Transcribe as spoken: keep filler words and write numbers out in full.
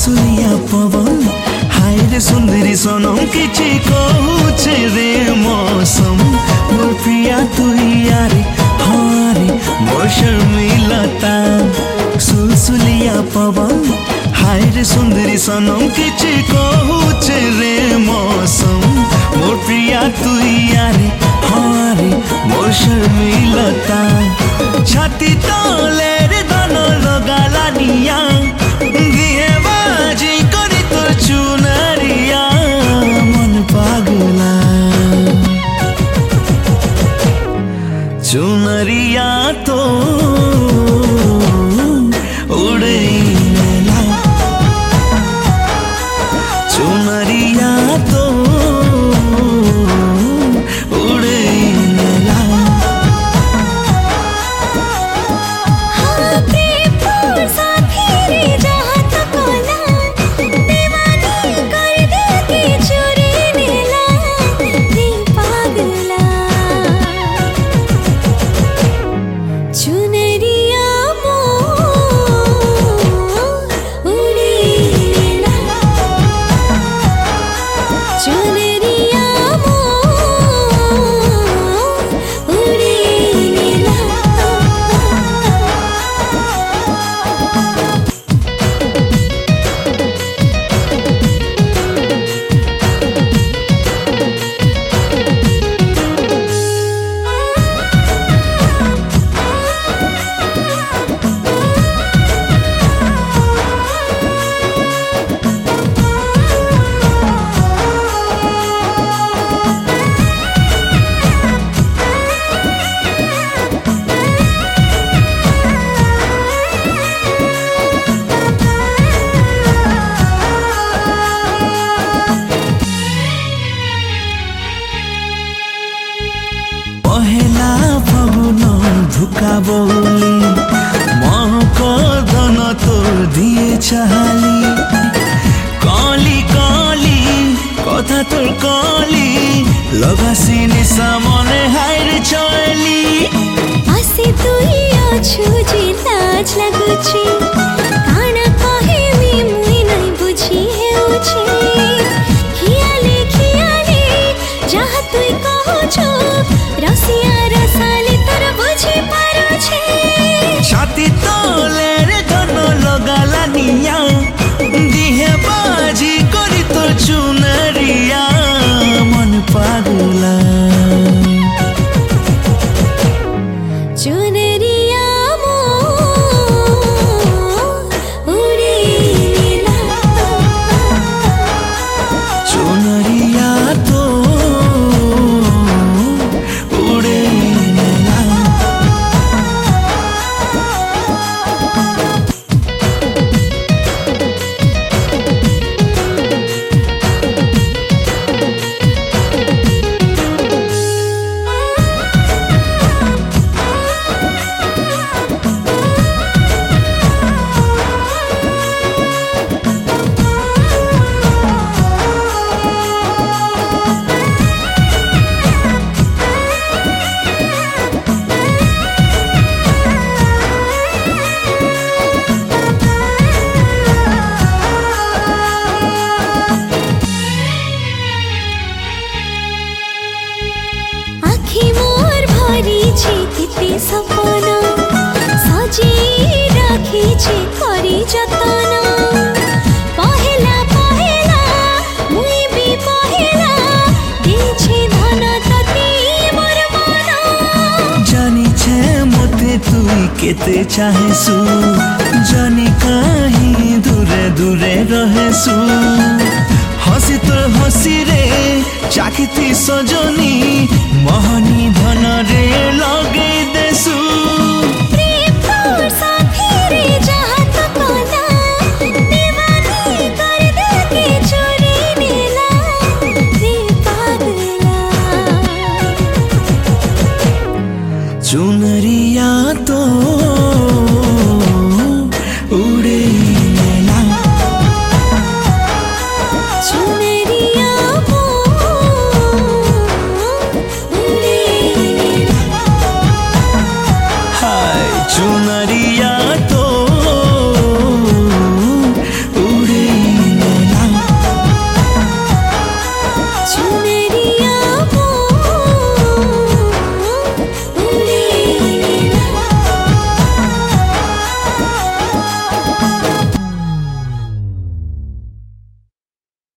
सुलसुलिया पवन हाय रे सुंदरी सनम किछि कहूचे रे मौसम मोर प्रिया तू यारे हाँ रे मोर शर्मिलता सुलसुलिया पवन हाय रे सुंदरी सनम किछि कहूचे रे मौसम मोर प्रिया तू यारे हाँ रे मोर शर्मिलता छाती तले रे धन लगाला निया दिए बाजी करी तोर चुनरिया मन पागला चुनरिया तो उड़े नेला चुनरिया तो उड़े नेला पहला फगुन धुका बोली महक धन तोर दिए चाली कली कली कथा तोर कली लगासी निशा मने हायर चली आसे तुई अछु जे लाज लागुची काना कहेबी मुई नै बुझी हेउची खियाले खियाले जहाँ तुई कहछो रसिया रसाले तर बुझी पारो छे छाती तले रे धन लगाला निया दिहे बाजी करी तोर चुनरिया मन पागला चुनरिया मो उड़े नेला चुनरिया तो उड़े नेला आखी मोर भरी छे केते सपना सजी राखी छे करी जतन पहला पहला मुई भी पहला दे छे धन तती मोर मन जानी छे मते तुई केते चाहेसु जानी काहे दूरे दूरे रहेसु हसी तो हसी रे चाकिती सजनी मोहनी धन रे लगे देसु